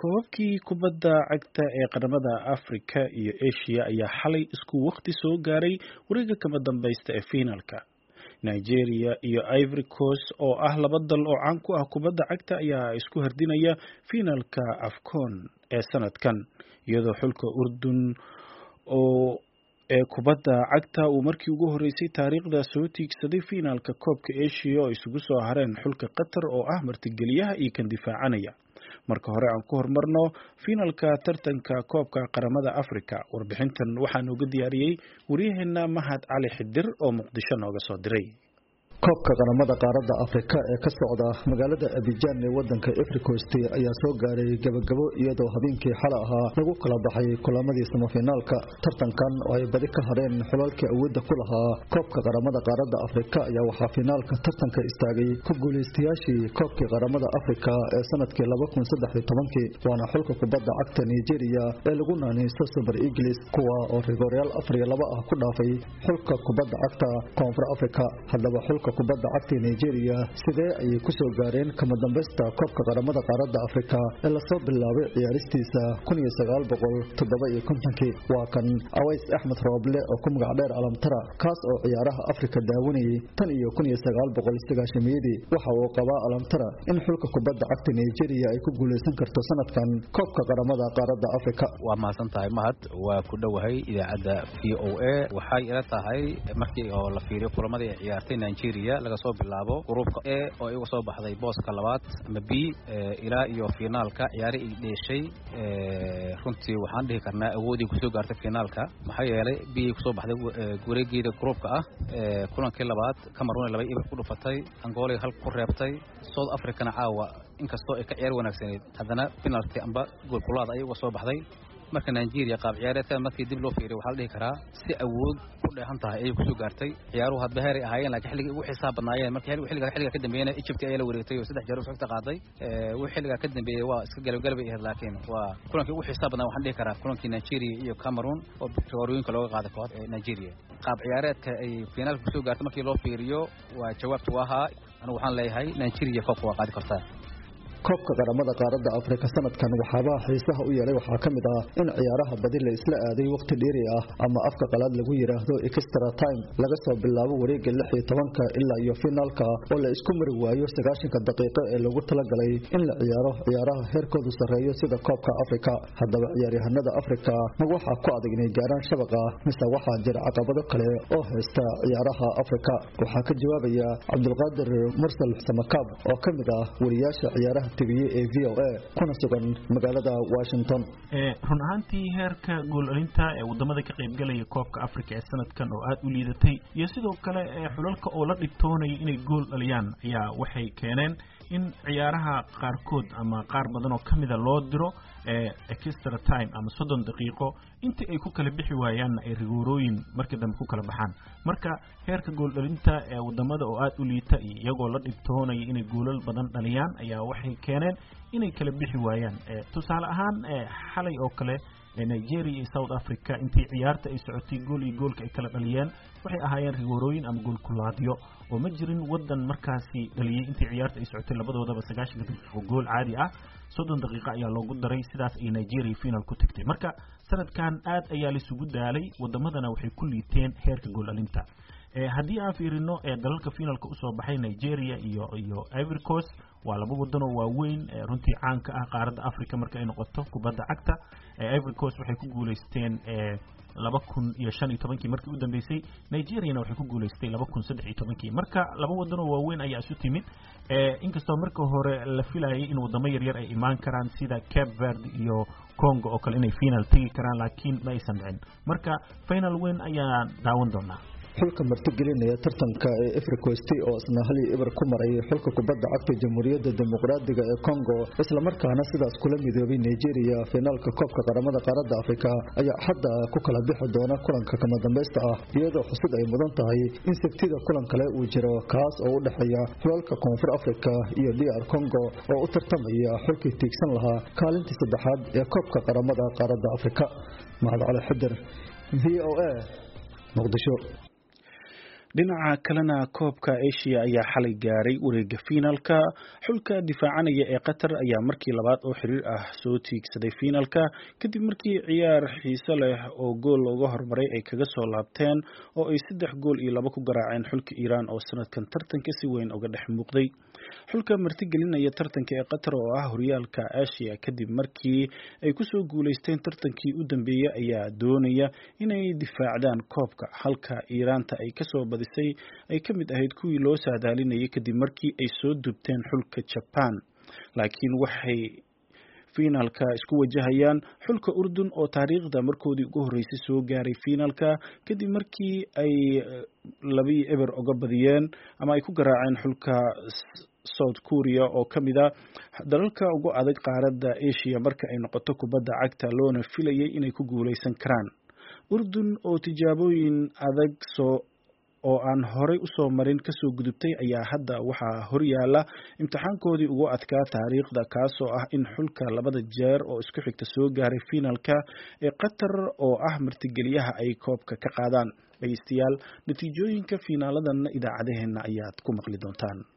koobabkii kubadda cagta ee qaramada Afrika iyo Asia ayaa xalay isku waqti soo gaaray wareegga kama dambaysta ee finaalka. Nigeria iyo Ivory Coast oo ah laba dal oo caan ku ah kubadda cagta ayaa isku hardinaya finaalka AFCON ee sanadkan, iyadoo xulka Urdun oo kubadda cagta uu markii ugu horeysay taariikhda soo tiigsaday finaalka koobka Asia oo isugu soo hareen xulka Qatar oo ah martigeliyaha iyo kan difaacanaya. Marka hore aan ku hormarno finaalka tartanka koobka qaramada Afrika. Warbixintan waxaa nooga diyaariyay wariyaheena Mahad Cali Xidir oo Muqdisho nooga soo diray. koobka qaramada qaaradda Afrika ee ka socda magaalada Abidjan ee wadanka Ivory Coast ayaa soo gaaray gabagabo iyadoo habeenkii xalay ahaa lagu kala baxay kulamadii semifinaalka. Tartankan oo ay badi ka hareen xulalka awoodda ku lahaa koobka qaramada qaaradda Afrika ayaa waxaa finaalka tartanka istaagay ku guuleystayaashii koobka qaramada Afrika ee sanadkii 2013 waana xulka kubadda cagta Nigeria ee lagu naanayso Super Eagles, kuwa oo rigoorayaal 4-2 ah ku dhaafay xulka kubadda cagta Koonfur Afrika. Haddaba xulka kubadda cagta Nigeria sidee ay ku soo gaareen kama dambaysta koobka qaramada qaaradda Afrika ee la soo bilaabay ciyaaristiisa 1957. waa kan Aways Ahmed Roble oo ku magac dheer Alamtara, kaas oo ciyaaraha Afrika daawanayay tan iyo 1990. waxa uu qabaa Alamtara in xulka kubadda cagta Nigeria ay ku guuleysan karto sanadkan koobka qaramada qaaradda Afrika. waa maasantahay Mahad, waa ku dhawahay idaacadda VOA. waxay ila tahay markii oo la fiiriyo kulamadii ay ciyaartay Nigeria laga soo bilaabo gruupka A oo ay uga soo baxday booska labaad ama B ilaa iyo finaalka ciyaari ay dheeshay. runtii waxaan dhihi karnaa awoodii ku soo gaartay finaalka, maxaa yeelay B ku soo baxday wareegeeda gruupka ah. kulankii labaad Cameroon 2-0 ku dhufatay, Angola hal ku reebtay, South Africa caawa inkastoo ay ka ciyaar wanaagsaneed haddana penalty amba gool kulaad ay uga soo baxday. marka Nigeria qaab ciyaareedka markii dib loo fiiriyo waxaa la dhihi karaa si awood ku dheehan tahay ay ku soo gaartay. ciyaaruhu hadba heer ay ahaayeen laakiin xilliga ugu xisaab badnaayeen markii xilliga ka dambeeyay Egypt ay la wareegtay oo 3 jeer u xigta qaaday. xilliga ka dambeeyay waa iska galab ay ahayd, laakiin waa kulankii ugu xisaab badnaa waxaan dhihi karaa kulankii Nigeria iyo Cameroon oo victoriyooyinka looga qaaday kooxda Nigeria. qaab ciyaareedka ay finaalka ku soo gaartay markii loo fiiriyo waa jawaabtu ahaa anigu waxaan leeyahay Nigeria koobka waa qaadi kartaa. koobka qaramada qaaradda Afrika sanadkan waxaaba xiisaha u yeelay waxaa ka mid ah in ciyaaraha badi la isla aaday waqti dheeri ah ama afka qalaad lagu yiraahdo extra time laga soo bilaabo wareegga 16 ilaa iyo finaalka oo la isku mari waayo 90 daqiiqo ee lagu talagalay in la ciyaaro ciyaaraha heerkoodu sareeyo sida koobka Afrika. haddaba ciyaaryahanada Afrika ma waxaa ku adag inay gaaraan shabaqa mise waxaa jira caqabado kale oo haysta ciyaaraha Afrika? waxaa ka jawaabaya Cabdulqaadir Mursal Samakaab oo ka mid ah wariyaasha ciyaaraha VOA kuna sugan magaalada Washington. run ahaantii heerka gool dhalinta ee wadamada ka qayb galaya koobka Afrika ee sanadkan oo aad u liidatay iyo sidoo kale xulalka oo la dhigtoonay inay gool dhaliyaan ayaa waxay keeneen in ciyaaraha qaarkood ama qaar badan oo kamida loo diro extra time ama 30 daqiiqo intii ay ku kala bixi waayaan ay rigoorooyin markii dambe ku kala baxaan. marka heerka gool dhalinta ee wadamada oo aad u liita iyagoo la dhigtoonay inay goolal badan dhaliyaan ayaa waxay keeneen inay kala bixi waayaan. tusaale ahaan xalay oo kale Nigeria iyo South Africa intii ciyaarta ay socotay gool iyo goolka ay kala dhaliyeen waxay ahaayeen rigoorooyin ama gool kulaadyo oo ma jirin wadan markaasi dhaliyay intii ciyaarta ay socotay labadoodaba 90 daqiiqo gool caadi ah. 30 daqiiqo ayaa loogu daray, sidaas ay Nigeria final ku tagtay. marka sanadkan aad ayaa la isugu daalay, wadamadana waxay ku liiteen heerka gool dhalinta. haddii aan fiirino dalalka finaalka u soo baxay Nigeria iyo Ivory Coast waa laba wadan oo waaweyn runtii caan ka ah qaaradda Afrika marka ay noqoto kubadda cagta. Ivory Coast waxay ku guuleysteen 2015 markii u dambeysay, Nigeria waxay ku guuleystay 2013. marka laba wadan oo waaweyn ayaa isu timid. inkastoo marka hore la filayay in wadamo yaryar ay imaan karaan sida Cape Verde iyo Congo oo kale inay final tagi karaan, laakiin ma aysan dhicin. marka final weyn ayaa daawan doonaa. xulka martigelinaya tartanka ee Ivory Coast oo isna hal ibar ku maray xulka kubadda cagta Jamhuuriyadda Dimuqraadiga ee Congo isla markaana sidaas kula midoobay Nigeria finaalka koobka qaramada qaaradda Afrika ayaa hadda ku kala bixi doona kulanka kama dambaysta ah, iyadoo xusid ay mudan tahay in sabtida kulan kale uu jiro kaas oo u dhaxeeya xulalka Koonfur Afrika iyo DR Congo oo u tartamaya xulkii tiigsan lahaa kaalinta saddexaad ee koobka qaramada qaaradda Afrika. Mahad Cali Xidir, VOA, Muqdisho. dhinaca kalena koobka Asia ayaa xalay gaaray wareegga finaalka. Xulka difaacanaya ee Qatar ayaa markii labaad oo xiriir ah soo tiigsaday finaalka kadib markii ciyaar xiiso leh oo gool looga hormaray ay kaga soo laabteen oo ay 3-2 ku garaaceen xulka Iran oo sanadkan tartanka si weyn uga dhex muuqday. Xulka martigelinaya tartanka ee Qatar oo ah horyaalka Asia kadib markii ay ku soo guuleysteen tartankii u dambeeyay ayaa doonaya inay difaacdaan koobka, halka Iiraanta ay ka soo badisay ay ka mid ahayd kuwii loo saadaalinayay kadib markii ay soo dubteen xulka Japan. Laakiin waxay finaalka isku wajahayaan xulka Urdun oo taariikhda markoodii ugu horeysay soo gaaray finaalka kadib markii ay 2-0 uga badiyeen ama ay ku garaaceen xulka South Korea oo kamid ah dalalka ugu adag qaaradda Asia marka ay noqoto kubadda cagta, loona filayay inay ku guuleysan karaan. Urdun oo tijaabooyin adag oo aan horey u soo marin kasoo gudubtay ayaa hadda waxaa horyaala imtixaankoodii ugu adkaa taariikhda, kaasoo ah in xulka labada jeer oo isku xigta soo gaaray finaalka ee Qatar oo ah martigeliyaha ay koobka ka qaadaan. Dhageystayaal, natiijooyinka finaaladan idaacadeheena ayaad ku maqli doontaan.